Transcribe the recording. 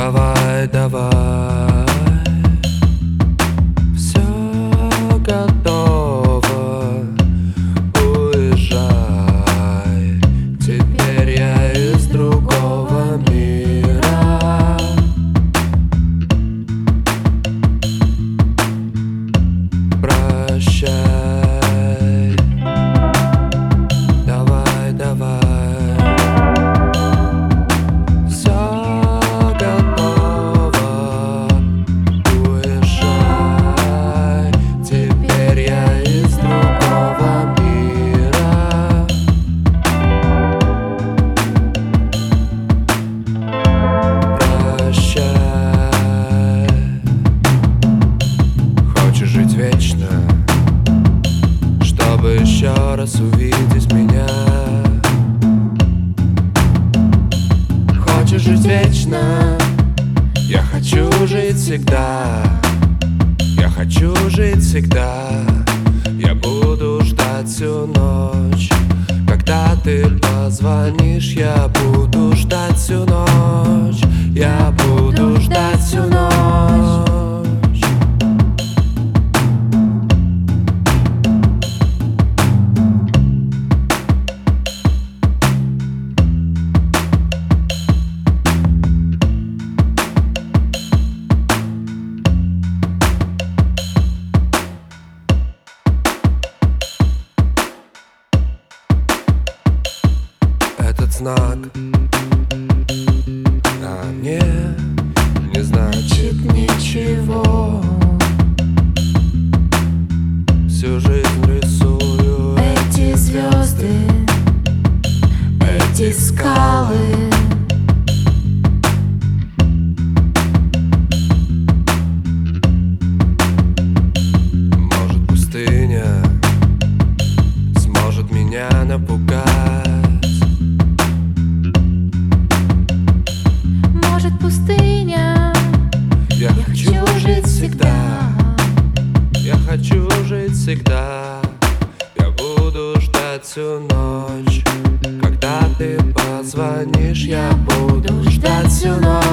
Давай, давай, все готово, уезжай. Теперь я из другого мира. Прощай. Давай, давай. Жить вечно, чтобы еще раз увидеть меня. Хочешь жить вечно? Я хочу жить всегда. Я хочу жить всегда. Я буду ждать всю ночь. Когда ты позвонишь, я буду ждать всю ночь. Я буду ждать всю ночь. Этот знак на мне не значит ничего. Всю жизнь рисую эти звезды, эти скалы. Может, пустыня сможет меня напугать. Может, пустыня. Я хочу жить всегда. Я хочу жить всегда. Я буду ждать всю ночь. Когда ты позвонишь, я буду ждать всю ночь.